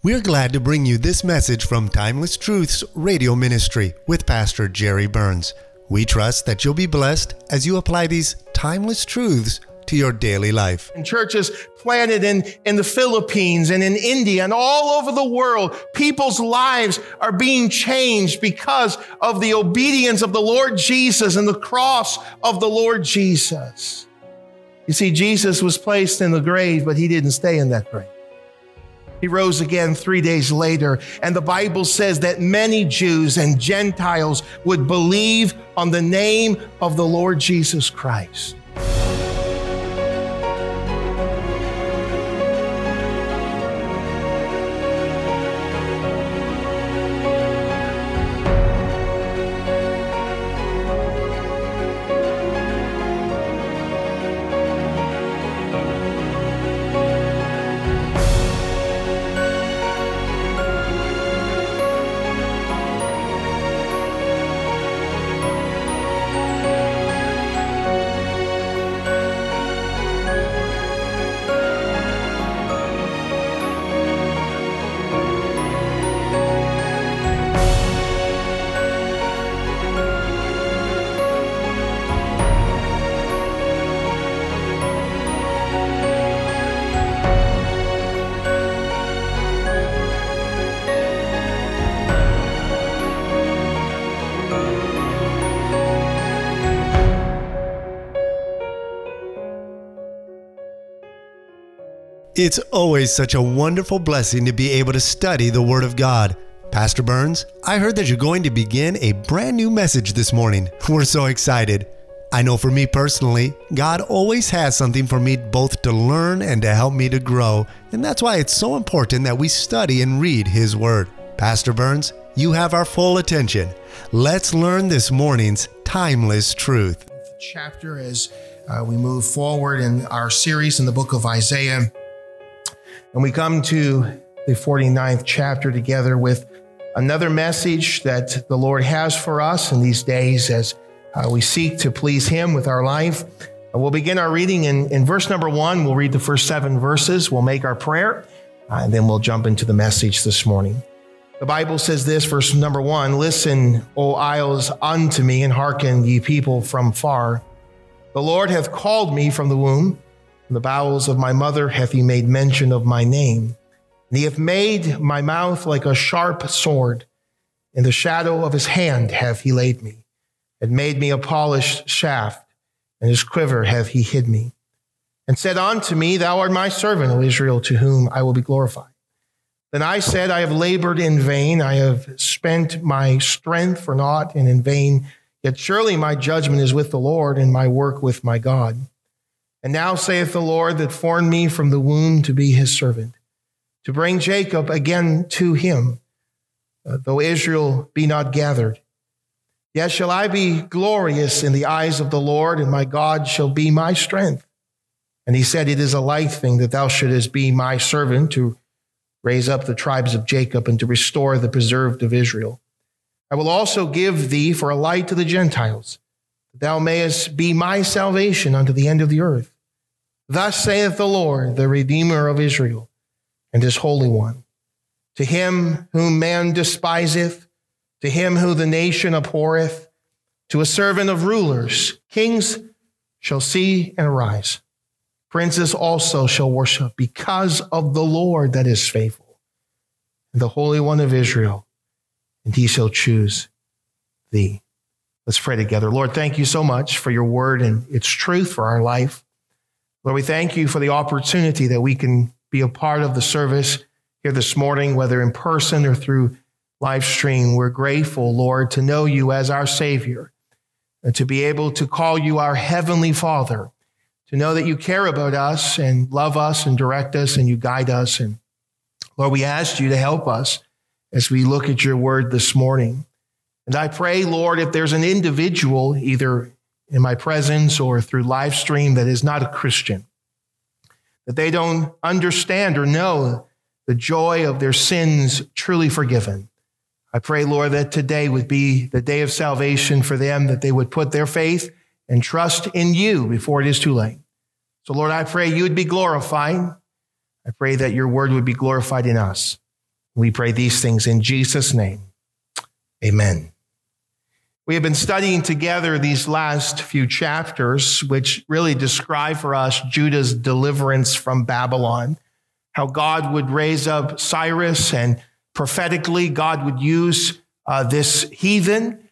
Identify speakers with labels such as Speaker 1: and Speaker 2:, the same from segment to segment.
Speaker 1: We're glad to bring you this message from Timeless Truths Radio Ministry with Pastor Jerry Burns. We trust that you'll be blessed as you apply these timeless truths to your daily life.
Speaker 2: And churches planted in the Philippines and in India and all over the world, people's lives are being changed because of the obedience of the Lord Jesus and the cross of the Lord Jesus. You see, Jesus was placed in the grave, but he didn't stay in that grave. He rose again 3 days later, and the Bible says that many Jews and Gentiles would believe on the name of the Lord Jesus Christ.
Speaker 1: It's always such a wonderful blessing to be able to study the Word of God. Pastor Burns, I heard that you're going to begin a brand new message this morning. We're so excited. I know for me personally, God always has something for me both to learn and to help me to grow, and that's why it's so important that we study and read His Word. Pastor Burns, you have our full attention. Let's learn this morning's timeless truth.
Speaker 2: Chapter as we move forward in our series in the book of Isaiah. And we come to the 49th chapter together with another message that the Lord has for us in these days as we seek to please Him with our life. We'll begin our reading in verse number 1. We'll read the first 7 verses. We'll make our prayer, and then we'll jump into the message this morning. The Bible says this, verse number 1, "Listen, O isles, unto me, and hearken, ye people from far. The Lord hath called me from the womb. In the bowels of my mother hath he made mention of my name. And he hath made my mouth like a sharp sword. In the shadow of his hand hath he laid me, and made me a polished shaft, and his quiver hath he hid me. And said unto me, Thou art my servant, O Israel, to whom I will be glorified. Then I said, I have labored in vain, I have spent my strength for naught and in vain. Yet surely my judgment is with the Lord, and my work with my God. And now saith the Lord that formed me from the womb to be his servant, to bring Jacob again to him, though Israel be not gathered. Yet shall I be glorious in the eyes of the Lord, and my God shall be my strength. And he said, It is a light thing that thou shouldest be my servant, to raise up the tribes of Jacob, and to restore the preserved of Israel. I will also give thee for a light to the Gentiles, that thou mayest be my salvation unto the end of the earth. Thus saith the Lord, the Redeemer of Israel, and his Holy One. To him whom man despiseth, to him who the nation abhorreth, to a servant of rulers, kings shall see and arise. Princes also shall worship, because of the Lord that is faithful, and the Holy One of Israel, and he shall choose thee." Let's pray together. Lord, thank you so much for your word and its truth for our life. Lord, we thank you for the opportunity that we can be a part of the service here this morning, whether in person or through live stream. We're grateful, Lord, to know you as our Savior, and to be able to call you our Heavenly Father, to know that you care about us and love us and direct us and you guide us. And Lord, we ask you to help us as we look at your word this morning. And I pray, Lord, if there's an individual, either in my presence or through live stream, that is not a Christian, that they don't understand or know the joy of their sins truly forgiven. I pray, Lord, that today would be the day of salvation for them, that they would put their faith and trust in you before it is too late. So, Lord, I pray you would be glorified. I pray that your word would be glorified in us. We pray these things in Jesus' name. Amen. We have been studying together these last few chapters, which really describe for us Judah's deliverance from Babylon, how God would raise up Cyrus, and prophetically God would use this heathen,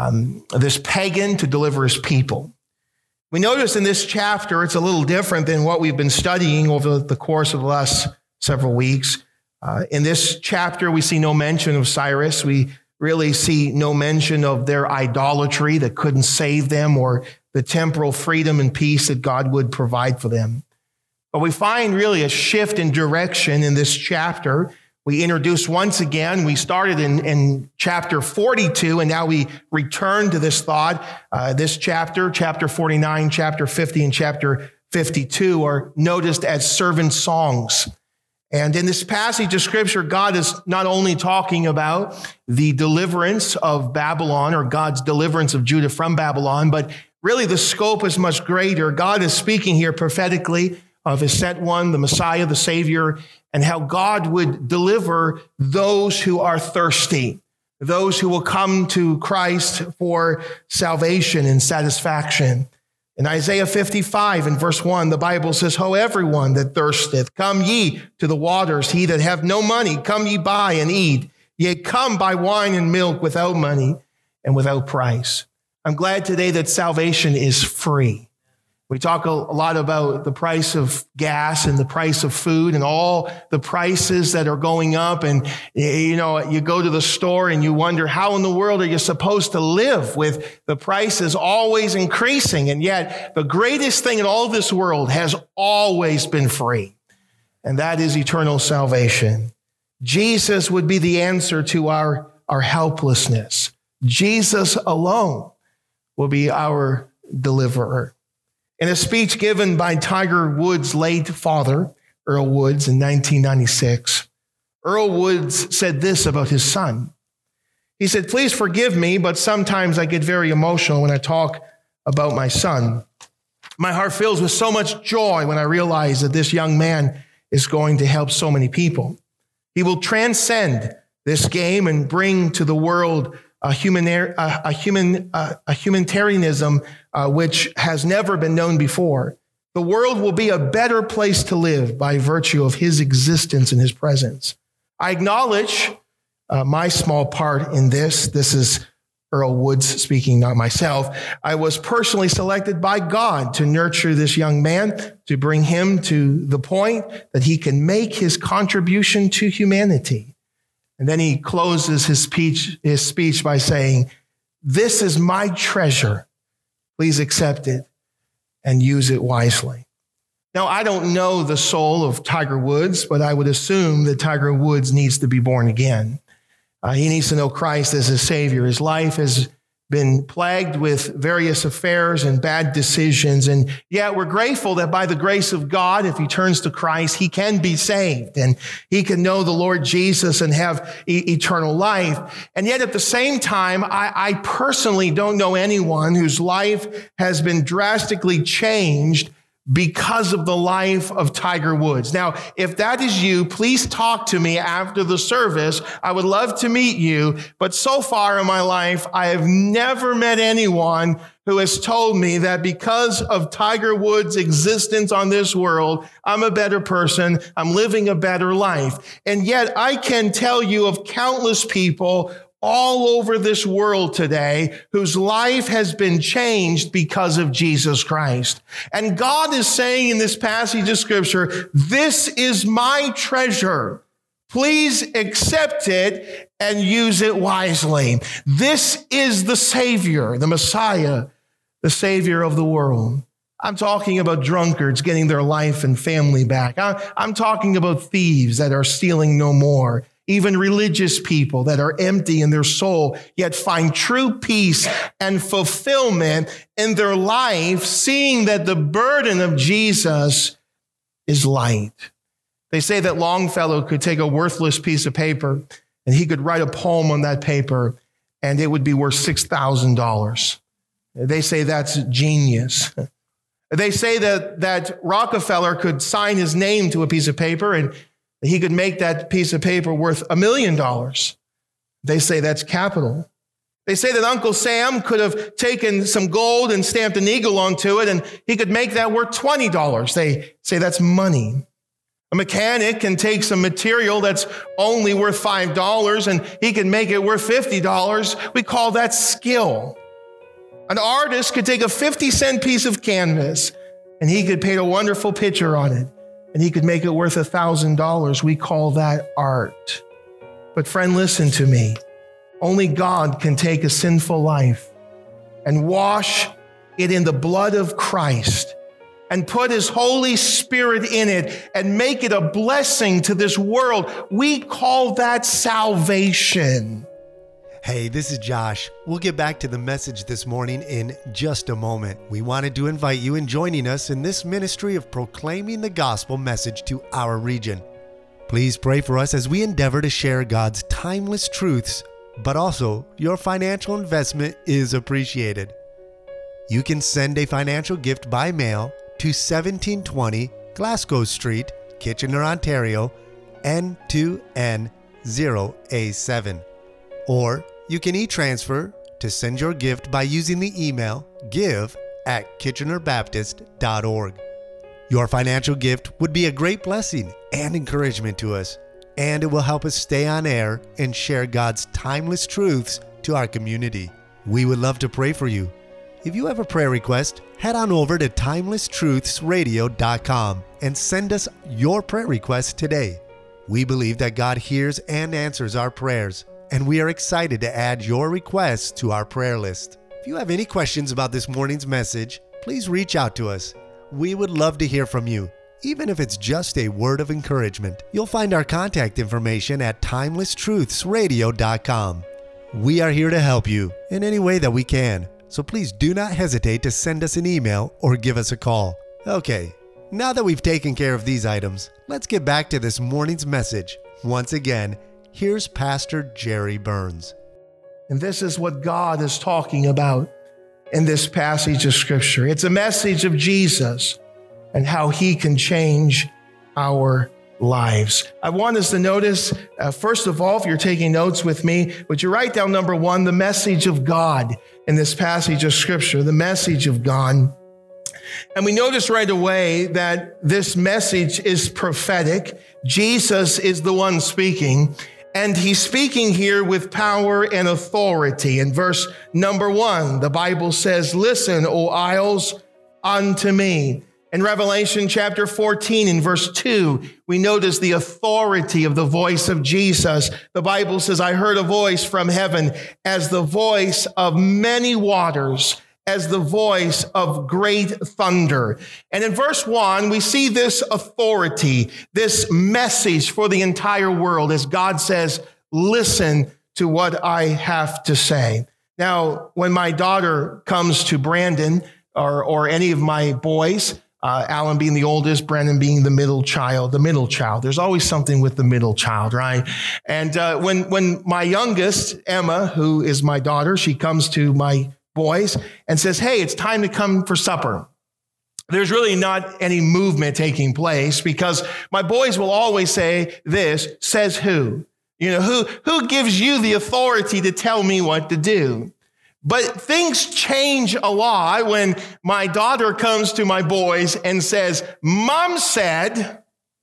Speaker 2: this pagan, to deliver his people. We notice in this chapter, it's a little different than what we've been studying over the course of the last several weeks. In this chapter, we see no mention of Cyrus. We really see no mention of their idolatry that couldn't save them, or the temporal freedom and peace that God would provide for them. But we find really a shift in direction in this chapter. We introduce once again, we started in chapter 42, and now we return to this thought. This chapter 49, chapter 50, and chapter 52 are noticed as servant songs. And in this passage of Scripture, God is not only talking about the deliverance of Babylon, or God's deliverance of Judah from Babylon, but really the scope is much greater. God is speaking here prophetically of his sent one, the Messiah, the Savior, and how God would deliver those who are thirsty, those who will come to Christ for salvation and satisfaction. In Isaiah 55 and verse 1, the Bible says, "Ho, everyone that thirsteth, come ye to the waters. He that have no money, come ye buy and eat. Yea, come buy wine and milk without money and without price." I'm glad today that salvation is free. We talk a lot about the price of gas and the price of food and all the prices that are going up. And, you know, you go to the store and you wonder, how in the world are you supposed to live with the prices always increasing? And yet the greatest thing in all this world has always been free, and that is eternal salvation. Jesus would be the answer to our helplessness. Jesus alone will be our deliverer. In a speech given by Tiger Woods' late father, Earl Woods, in 1996, Earl Woods said this about his son. He said, "Please forgive me, but sometimes I get very emotional when I talk about my son. My heart fills with so much joy when I realize that this young man is going to help so many people. He will transcend this game and bring to the world a humanitarianism which has never been known before. The world will be a better place to live by virtue of his existence and his presence. I acknowledge my small part in this." This is Earl Woods speaking, not myself. "I was personally selected by God to nurture this young man, to bring him to the point that he can make his contribution to humanity." And then he closes his speech by saying, "This is my treasure. Please accept it and use it wisely." Now, I don't know the soul of Tiger Woods, but I would assume that Tiger Woods needs to be born again. He needs to know Christ as his Savior. His life has been plagued with various affairs and bad decisions. And yet we're grateful that by the grace of God, if he turns to Christ, he can be saved and he can know the Lord Jesus and have eternal life. And yet at the same time, I personally don't know anyone whose life has been drastically changed because of the life of Tiger Woods. Now, if that is you, please talk to me after the service. I would love to meet you. But so far in my life, I have never met anyone who has told me that because of Tiger Woods' existence on this world, I'm a better person, I'm living a better life. And yet I can tell you of countless people all over this world today whose life has been changed because of Jesus Christ. And God is saying in this passage of Scripture, "This is my treasure. Please accept it and use it wisely." This is the Savior, the Messiah, the Savior of the world. I'm talking about drunkards getting their life and family back. I'm talking about thieves that are stealing no more. Even religious people that are empty in their soul, yet find true peace and fulfillment in their life, seeing that the burden of Jesus is light. They say that Longfellow could take a worthless piece of paper and he could write a poem on that paper and it would be worth $6,000. They say that's genius. They say that Rockefeller could sign his name to a piece of paper and He could make that piece of paper worth $1 million. They say that's capital. They say that Uncle Sam could have taken some gold and stamped an eagle onto it, and he could make that worth $20. They say that's money. A mechanic can take some material that's only worth $5, and he can make it worth $50. We call that skill. An artist could take a 50-cent piece of canvas, and he could paint a wonderful picture on it, and he could make it worth $1,000. We call that art. But friend, listen to me. Only God can take a sinful life and wash it in the blood of Christ and put his Holy Spirit in it and make it a blessing to this world. We call that salvation.
Speaker 1: Hey, this is Josh. We'll get back to the message this morning in just a moment. We wanted to invite you in joining us in this ministry of proclaiming the gospel message to our region. Please pray for us as we endeavor to share God's timeless truths, but also your financial investment is appreciated. You can send a financial gift by mail to 1720 Glasgow Street, Kitchener, Ontario, N2N0A7. Or you can e-transfer to send your gift by using the email give@kitchenerbaptist.org. Your financial gift would be a great blessing and encouragement to us, and it will help us stay on air and share God's timeless truths to our community. We would love to pray for you. If you have a prayer request, head on over to timelesstruthsradio.com and send us your prayer request today. We believe that God hears and answers our prayers, and we are excited to add your requests to our prayer list. If you have any questions about this morning's message, please reach out to us. We would love to hear from you, even if it's just a word of encouragement. You'll find our contact information at timelesstruthsradio.com. We are here to help you in any way that we can, so please do not hesitate to send us an email or give us a call. Okay, now that we've taken care of these items, let's get back to this morning's message. Once again, here's Pastor Jerry Burns.
Speaker 2: And this is what God is talking about in this passage of Scripture. It's a message of Jesus and how he can change our lives. I want us to notice, first of all, if you're taking notes with me, would you write down number one, the message of God in this passage of Scripture, the message of God. And we notice right away that this message is prophetic. Jesus is the one speaking, and he's speaking here with power and authority. In verse number 1, the Bible says, "Listen, O isles, unto me." In Revelation chapter 14, in verse 2, we notice the authority of the voice of Jesus. The Bible says, "I heard a voice from heaven as the voice of many waters, as the voice of great thunder." And in verse 1, we see this authority, this message for the entire world as God says, "Listen to what I have to say." Now, when my daughter comes to Brandon or any of my boys, Alan being the oldest, Brandon being the middle child, there's always something with the middle child, right? And when my youngest, Emma, who is my daughter, she comes to my boys and says, "Hey, it's time to come for supper." There's really not any movement taking place because my boys will always say this, "Says who?" You know, who gives you the authority to tell me what to do? But things change a lot when my daughter comes to my boys and says, "Mom said,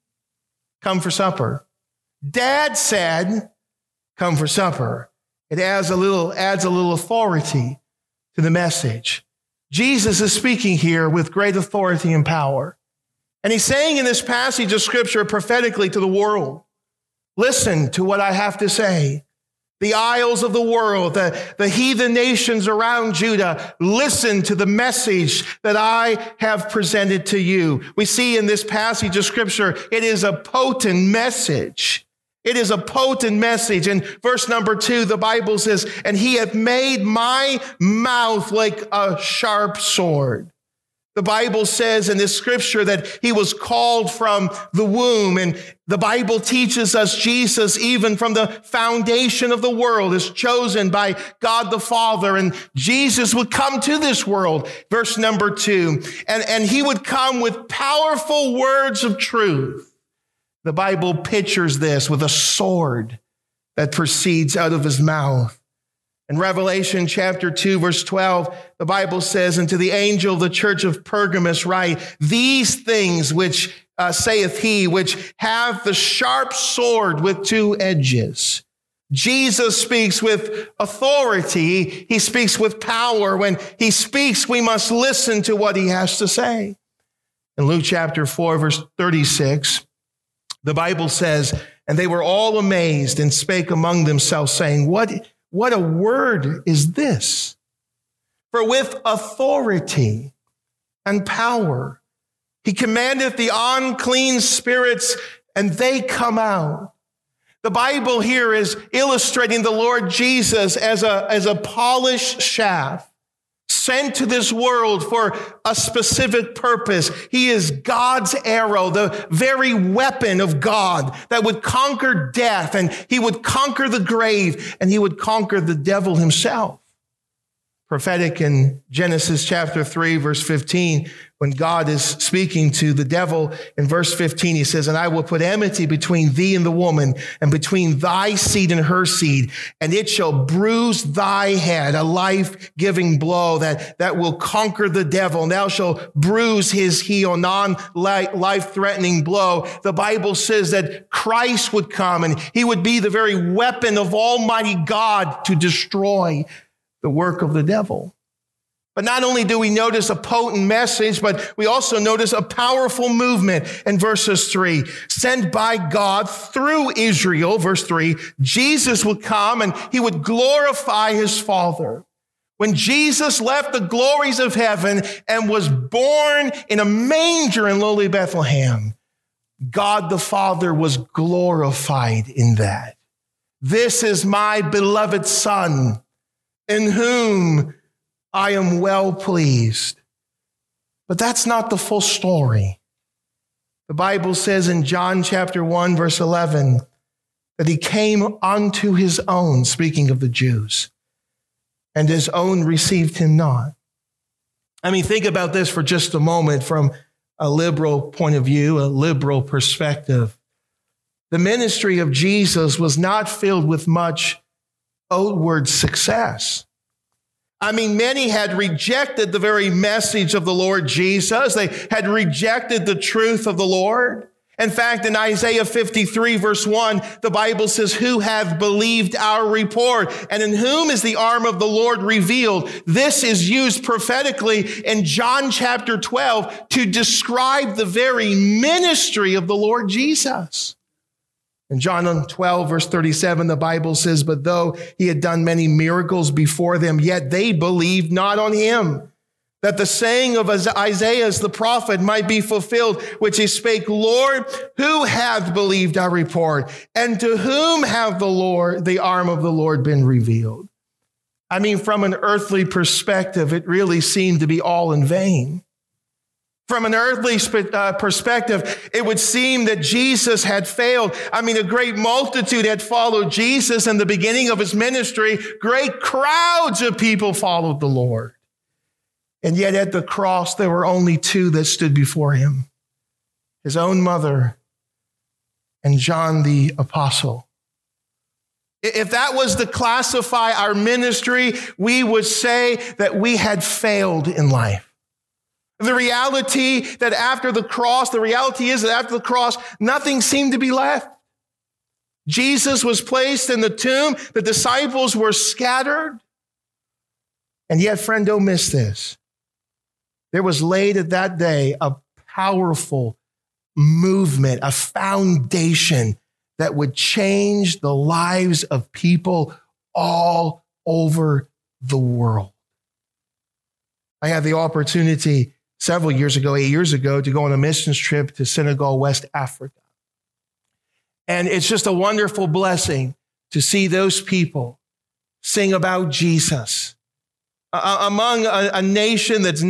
Speaker 2: come for supper. Dad said, come for supper." It adds a little authority to the message. Jesus is speaking here with great authority and power. And he's saying in this passage of Scripture prophetically to the world, "Listen to what I have to say. The isles of the world, the heathen nations around Judah, listen to the message that I have presented to you." We see in this passage of Scripture, it is a potent message. It is a potent message. In verse number 2, the Bible says, "And he hath made my mouth like a sharp sword." The Bible says in this Scripture that he was called from the womb. And the Bible teaches us Jesus, even from the foundation of the world, is chosen by God the Father. And Jesus would come to this world, verse number 2, and he would come with powerful words of truth. The Bible pictures this with a sword that proceeds out of his mouth. In Revelation chapter 2, verse 12, the Bible says, "And to the angel of the church of Pergamos write, these things which saith he, which hath the sharp sword with two edges." Jesus speaks with authority. He speaks with power. When he speaks, we must listen to what he has to say. In Luke chapter 4, verse 36, the Bible says, "And they were all amazed and spake among themselves, saying, What a word is this? For with authority and power he commandeth the unclean spirits, and they come out." The Bible here is illustrating the Lord Jesus as a polished shaft sent to this world for a specific purpose. He is God's arrow, the very weapon of God that would conquer death, and he would conquer the grave, and he would conquer the devil himself. Prophetic in Genesis chapter 3, verse 15, when God is speaking to the devil in verse 15, he says, "And I will put enmity between thee and the woman, and between thy seed and her seed, and it shall bruise thy head," a life-giving blow that will conquer the devil. "And thou shalt bruise his heel," non-life-threatening blow. The Bible says that Christ would come, and he would be the very weapon of Almighty God to destroy the work of the devil. But not only do we notice a potent message, but we also notice a powerful movement in verses 3. Sent by God through Israel, verse 3, Jesus would come and he would glorify his Father. When Jesus left the glories of heaven and was born in a manger in lowly Bethlehem, God the Father was glorified in that. "This is my beloved Son, in whom I am well pleased." But that's not the full story. The Bible says in John chapter 1, verse 11, that he came unto his own, speaking of the Jews, and his own received him not. I mean, think about this for just a moment from a liberal point of view, a liberal perspective. The ministry of Jesus was not filled with much outward success. I mean, many had rejected the very message of the Lord Jesus. They had rejected the truth of the Lord. In fact, in Isaiah 53, verse 1, the Bible says, "Who hath believed our report? And in whom is the arm of the Lord revealed?" This is used prophetically in John chapter 12 to describe the very ministry of the Lord Jesus. In John 12, verse 37, the Bible says, "But though he had done many miracles before them, yet they believed not on him, that the saying of Isaiah the prophet might be fulfilled, which he spake, Lord, who hath believed our report? And to whom hath the arm of the Lord been revealed?" I mean, from an earthly perspective, it really seemed to be all in vain. From an earthly perspective, it would seem that Jesus had failed. I mean, a great multitude had followed Jesus in the beginning of his ministry. Great crowds of people followed the Lord. And yet at the cross, there were only two that stood before him: his own mother and John the apostle. If that was to classify our ministry, we would say that we had failed in life. The reality is that after the cross, nothing seemed to be left. Jesus was placed in the tomb. The disciples were scattered. And yet, friend, don't miss this. There was laid at that day a powerful movement, a foundation that would change the lives of people all over the world. I had the opportunity several years ago, 8 years ago, to go on a missions trip to Senegal, West Africa. And it's just a wonderful blessing to see those people sing about Jesus among a nation that's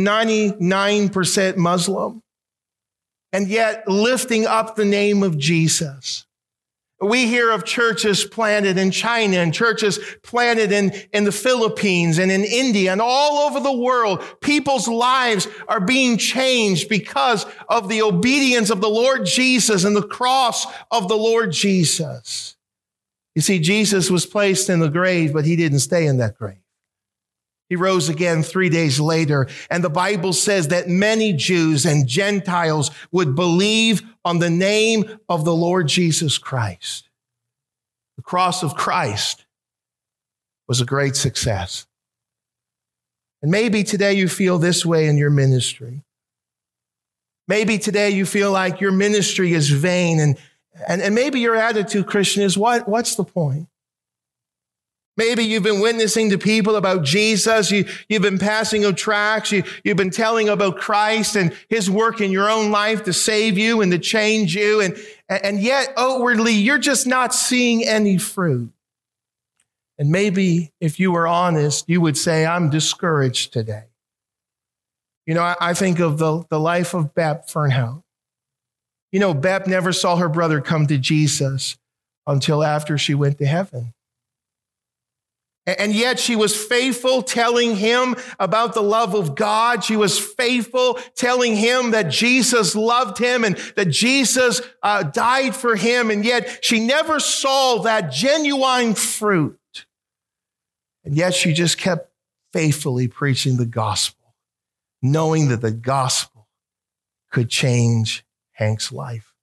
Speaker 2: 99% Muslim, and yet lifting up the name of Jesus. We hear of churches planted in China and churches planted in the Philippines and in India and all over the world. People's lives are being changed because of the obedience of the Lord Jesus and the cross of the Lord Jesus. You see, Jesus was placed in the grave, but he didn't stay in that grave. He rose again 3 days later, and the Bible says that many Jews and Gentiles would believe on the name of the Lord Jesus Christ. The cross of Christ was a great success. And maybe today you feel this way in your ministry. Maybe today you feel like your ministry is vain, and maybe your attitude, Christian, is what's the point? Maybe you've been witnessing to people about Jesus. You've been passing out tracts. You've been telling about Christ and his work in your own life to save you and to change you. And yet outwardly, you're just not seeing any fruit. And maybe if you were honest, you would say, I'm discouraged today. You know, I think of the life of Bep Fernhout. You know, Bep never saw her brother come to Jesus until after she went to heaven. And yet she was faithful telling him about the love of God. She was faithful telling him that Jesus loved him and that Jesus died for him. And yet she never saw that genuine fruit. And yet she just kept faithfully preaching the gospel, knowing that the gospel could change Hank's life.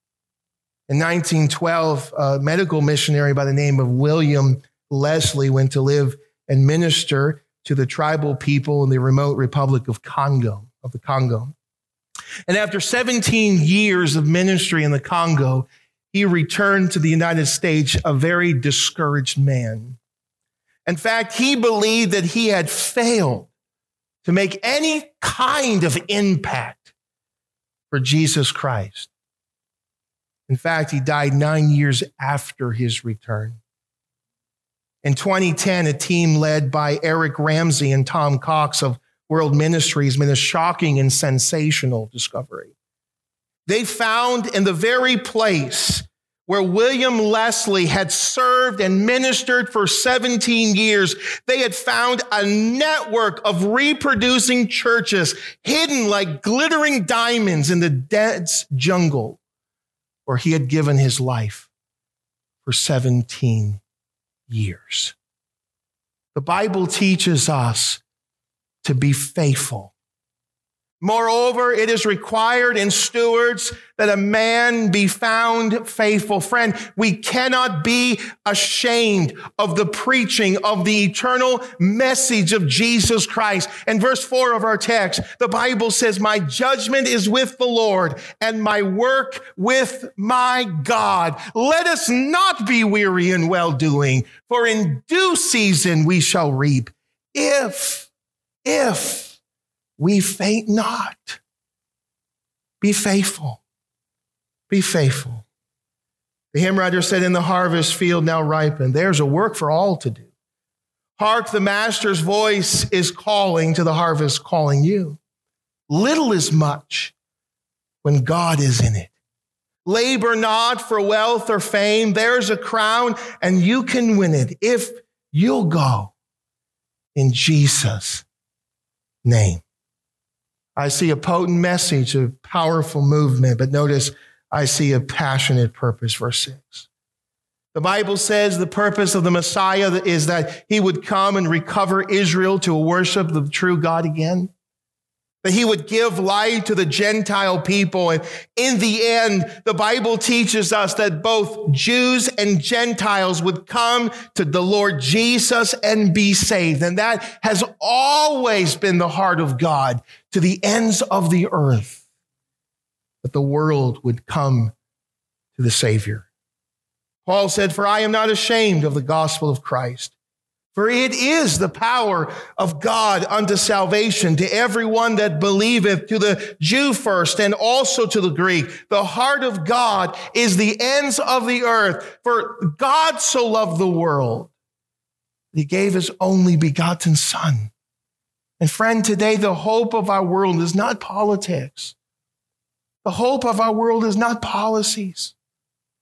Speaker 2: In 1912, a medical missionary by the name of William Leslie went to live and minister to the tribal people in the remote Republic of the Congo. And after 17 years of ministry in the Congo, he returned to the United States a very discouraged man. In fact, he believed that he had failed to make any kind of impact for Jesus Christ. In fact, he died 9 years after his return. In 2010, a team led by Eric Ramsey and Tom Cox of World Ministries made a shocking and sensational discovery. They found in the very place where William Leslie had served and ministered for 17 years, they had found a network of reproducing churches hidden like glittering diamonds in the dense jungle where he had given his life for 17 years. The Bible teaches us to be faithful. Moreover, it is required in stewards that a man be found faithful. Friend, we cannot be ashamed of the preaching of the eternal message of Jesus Christ. In verse 4 of our text, the Bible says, my judgment is with the Lord and my work with my God. Let us not be weary in well-doing, for in due season we shall reap if we faint not. Be faithful. Be faithful. The hymn writer said, in the harvest field now ripened, there's a work for all to do. Hark, the master's voice is calling to the harvest, calling you. Little is much when God is in it. Labor not for wealth or fame. There's a crown and you can win it if you'll go in Jesus' name. I see a potent message, a powerful movement, but notice I see a passionate purpose, verse 6. The Bible says the purpose of the Messiah is that he would come and recover Israel to worship the true God again, that he would give light to the Gentile people. And in the end, the Bible teaches us that both Jews and Gentiles would come to the Lord Jesus and be saved. And that has always been the heart of God, to the ends of the earth, that the world would come to the Savior. Paul said, for I am not ashamed of the gospel of Christ, for it is the power of God unto salvation to everyone that believeth, to the Jew first and also to the Greek. The heart of God is the ends of the earth. For God so loved the world that he gave his only begotten Son. And friend, today the hope of our world is not politics. The hope of our world is not policies.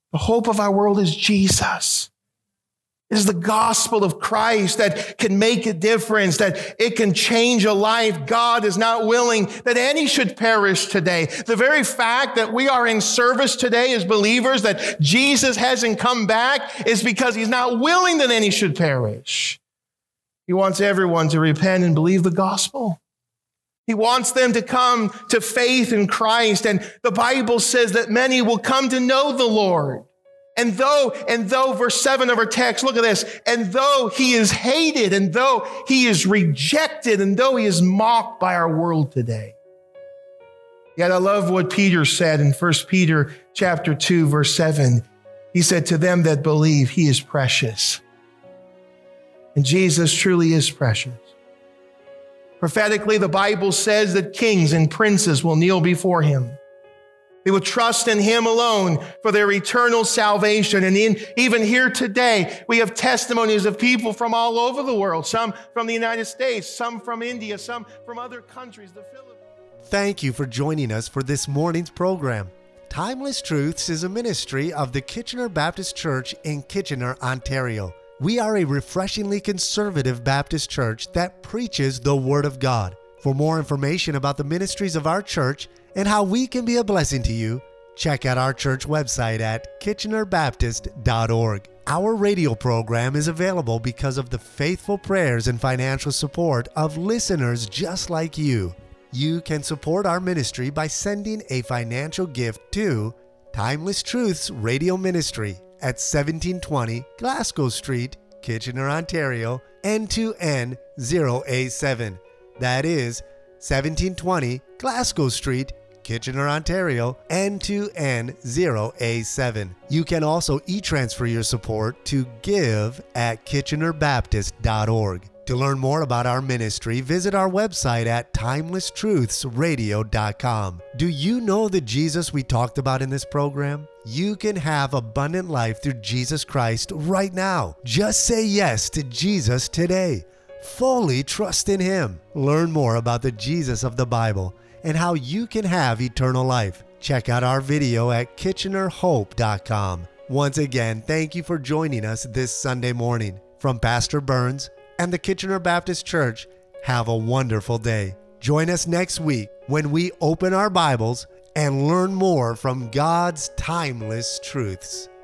Speaker 2: The hope of our world is Jesus. It is the gospel of Christ that can make a difference, that it can change a life. God is not willing that any should perish today. The very fact that we are in service today as believers, that Jesus hasn't come back, is because he's not willing that any should perish. He wants everyone to repent and believe the gospel. He wants them to come to faith in Christ. And the Bible says that many will come to know the Lord. And though, verse 7 of our text, look at this, and though he is hated, and though he is rejected, and though he is mocked by our world today. Yet I love what Peter said in 1 Peter chapter 2, verse 7. He said, to them that believe, he is precious. And Jesus truly is precious. Prophetically, the Bible says that kings and princes will kneel before him. They will trust in him alone for their eternal salvation. And even here today, we have testimonies of people from all over the world, some from the United States, some from India, some from other countries, the Philippines.
Speaker 1: Thank you for joining us for this morning's program. Timeless Truths is a ministry of the Kitchener Baptist Church in Kitchener, Ontario. We are a refreshingly conservative Baptist church that preaches the Word of God. For more information about the ministries of our church and how we can be a blessing to you, check out our church website at kitchenerbaptist.org. Our radio program is available because of the faithful prayers and financial support of listeners just like you. You can support our ministry by sending a financial gift to Timeless Truths Radio Ministry at 1720 Glasgow Street, Kitchener, Ontario, N2N 0A7. That is 1720 Glasgow Street, Kitchener, Ontario, N2N 0A7. You can also e-transfer your support to give@kitchenerbaptist.org. To learn more about our ministry, visit our website at timelesstruthsradio.com. Do you know the Jesus we talked about in this program? You can have abundant life through Jesus Christ right now. Just say yes to Jesus today. Fully trust in him. Learn more about the Jesus of the Bible and how you can have eternal life. Check out our video at kitchenerhope.com. Once again, thank you for joining us this Sunday morning. From Pastor Burns and the Kitchener Baptist Church, have a wonderful day. Join us next week when we open our Bibles and learn more from God's timeless truths.